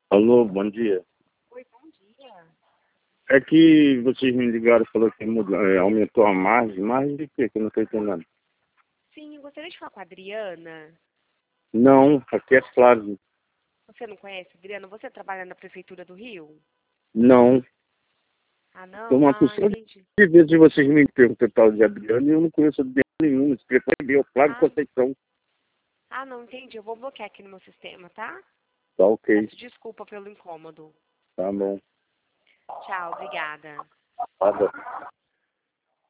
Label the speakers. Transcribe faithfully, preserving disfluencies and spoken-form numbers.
Speaker 1: Alô, bom dia.
Speaker 2: Oi, bom dia.
Speaker 1: É que vocês me ligaram e falaram que mudou, é, aumentou a margem. Margem de quê? Que eu não estou entendendo.
Speaker 2: Sim, eu gostaria de falar com a Adriana.
Speaker 1: Não, aqui é Flávio.
Speaker 2: Você não conhece a Adriana? Você trabalha na Prefeitura do Rio?
Speaker 1: Não.
Speaker 2: Ah,
Speaker 1: Tô
Speaker 2: não?
Speaker 1: uma
Speaker 2: Ah,
Speaker 1: pessoa
Speaker 2: entendi.
Speaker 1: de vezes vocês me perguntam tal de Adriano e eu não conheço Adriano nenhum. Esse telefone é meu, Flávio
Speaker 2: Ah,
Speaker 1: Conceição.
Speaker 2: ah, não, entendi. Eu vou bloquear aqui no meu sistema, tá?
Speaker 1: Tá ok.
Speaker 2: Peço desculpa pelo incômodo.
Speaker 1: Tá bom.
Speaker 2: Tchau, obrigada.
Speaker 1: Tá bom.